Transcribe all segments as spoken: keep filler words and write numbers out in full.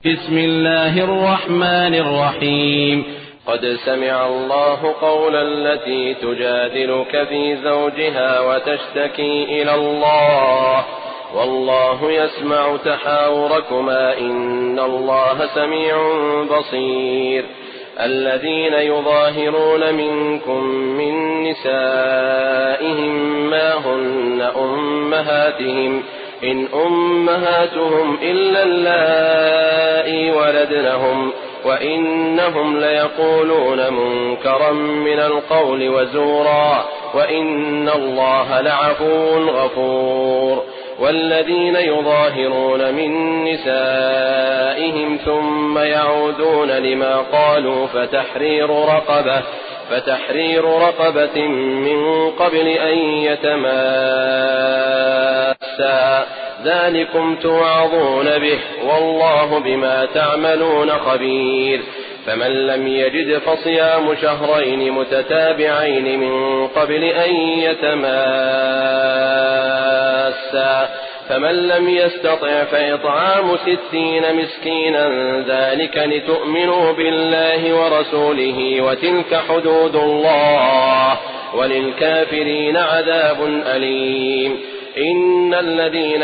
بسم الله الرحمن الرحيم. قد سمع الله قول التي تجادلك في زوجها وتشتكي إلى الله والله يسمع تحاوركما إن الله سميع بصير. الذين يظاهرون منكم من نسائهم ما هن أمهاتهم إن أمهاتهم إلا اللائي ولدنهم وإنهم ليقولون منكرا من القول وزورا وإن الله لعفو غفور. والذين يظاهرون من نسائهم ثم يعودون لما قالوا فتحرير رقبة فتحرير رقبة من قبل أن يتماسا ذلكم توعظون به والله بما تعملون خبير. فمن لم يجد فصيام شهرين متتابعين من قبل أن يتماسا فمن لم يستطع فإطعام ستين مسكينا ذلك لتؤمنوا بالله ورسوله وتلك حدود الله وللكافرين عذاب أليم. إن الذين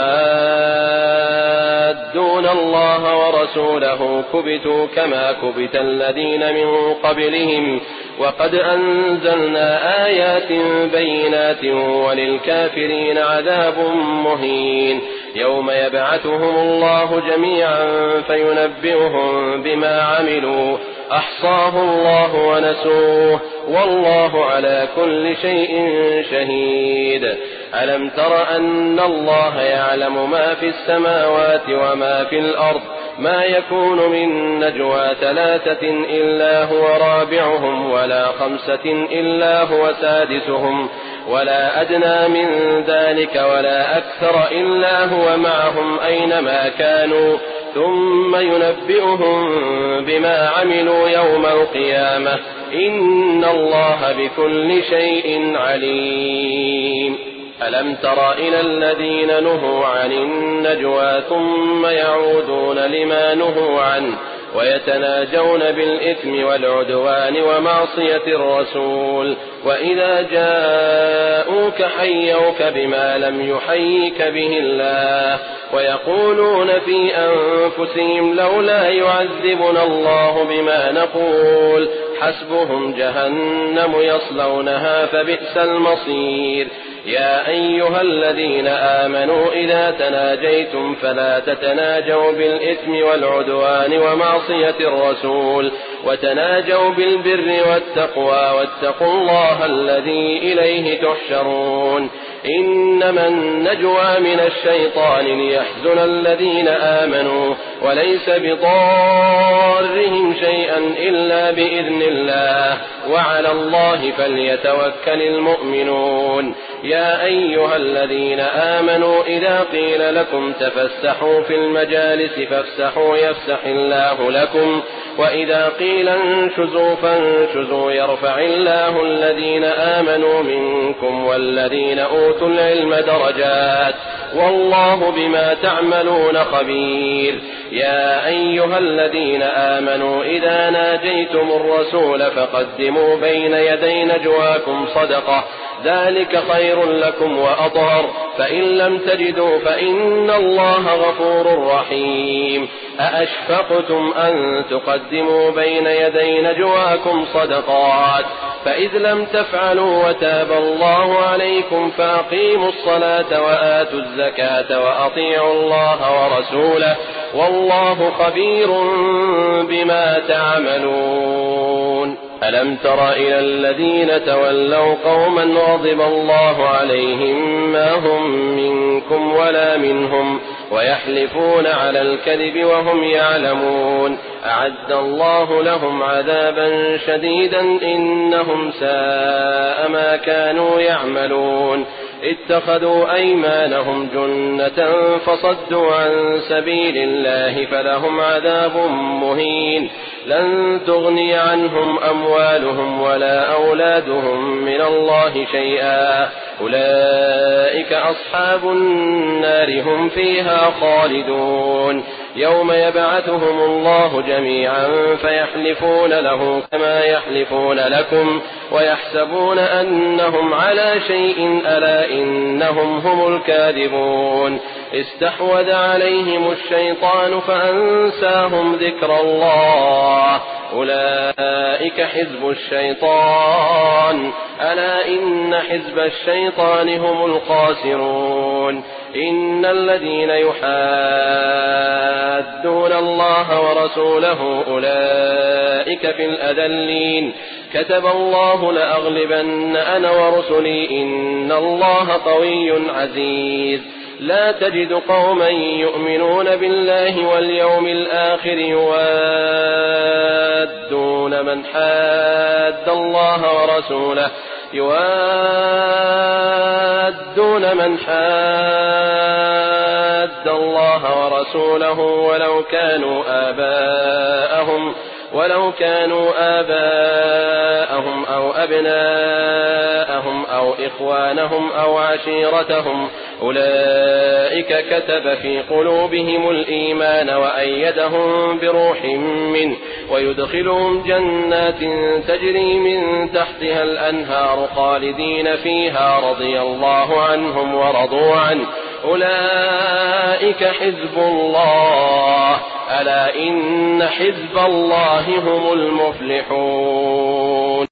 يحادون الله ورسوله كبتوا كما كبت الذين من قبلهم وقد أنزلنا آيات بينات وللكافرين عذاب مهين. يوم يبعثهم الله جميعا فينبئهم بما عملوا أحصاه الله ونسوه والله على كل شيء شهيد. ألم تر أن الله يعلم ما في السماوات وما في الأرض ما يكون من نجوى ثلاثة إلا هو رابعهم ولا خمسة إلا هو سادسهم ولا أدنى من ذلك ولا أكثر إلا هو معهم أينما كانوا ثم ينبئهم بما عملوا يوم القيامة إن الله بكل شيء عليم. ألم تر إلى الذين نهوا عن النجوى ثم يعودون لما نهوا عنه ويتناجون بالإثم والعدوان ومعصية الرسول وإذا جاءوك حيوك بما لم يحيك به الله ويقولون في أنفسهم لولا يعذبنا الله بما نقول حسبهم جهنم يصلونها فبئس المصير. يا أيها الذين آمنوا إذا تناجيتم فلا تتناجوا بالإثم والعدوان ومعصية الرسول وتناجوا بالبر والتقوى واتقوا الله الذي إليه تحشرون. إنما النجوى من الشيطان ليحزن الذين آمنوا وليس بضارهم شيئا إلا بإذن الله وعلى الله فليتوكل المؤمنون. يا أيها الذين آمنوا إذا قيل لكم تفسحوا في المجالس فافسحوا يفسح الله لكم وإذا قيل انشزوا فانشزوا يرفع الله الذين آمنوا منكم والذين أوتوا العلم درجات والله بما تعملون خبير. يا أيها الذين آمنوا إذا ناجيتم الرسول فقدموا بين يدي نجواكم صدقة ذلك خير لكم وأطهر فإن لم تجدوا فإن الله غفور رحيم. أأشفقتم أن تقدموا بين يدي نجواكم صدقات فإذ لم تفعلوا وتاب الله عليكم فأقيموا الصلاة وآتوا الزكاة وأطيعوا الله ورسوله والله خبير بما تعملون. ألم تر إلى الذين تولوا قوما غضب الله عليهم ما هم منكم ولا منهم ويحلفون على الكذب وهم يعلمون أعد الله لهم عذابا شديدا إنهم ساء ما كانوا يعملون. اتخذوا أيمانهم جنة فصدوا عن سبيل الله فلهم عذاب مهين. لن تغني عنهم أموالهم ولا أولادهم من الله شيئا أولئك أصحاب النار هم فيها خالدون. يوم يبعثهم الله جميعا فيحلفون له كما يحلفون لكم ويحسبون أنهم على شيء ألا إنهم هم الكاذبون استحوذ عليهم الشيطان فأنساهم ذكر الله أولئك حزب الشيطان ألا إن حزب الشيطان هم الخاسرون إن الذين يحادون الله ورسوله أولئك في الأذلين كتب الله لأغلبن أنا ورسلي إن الله قوي عزيز لا تجد قوما يؤمنون بالله واليوم الآخر يوادون من حاد الله ورسوله يوادون من حاد الله ورسوله ولو كانوا آباءهم ولو كانوا آباءهم أو أبناءهم أو إخوانهم أو عشيرتهم أولئك كتب في قلوبهم الإيمان وأيدهم بروح منه ويدخلهم جنات تجري من تحتها الأنهار خالدين فيها رضي الله عنهم ورضوا عنه أولئك حزب الله ألا إن حزب الله هم المفلحون.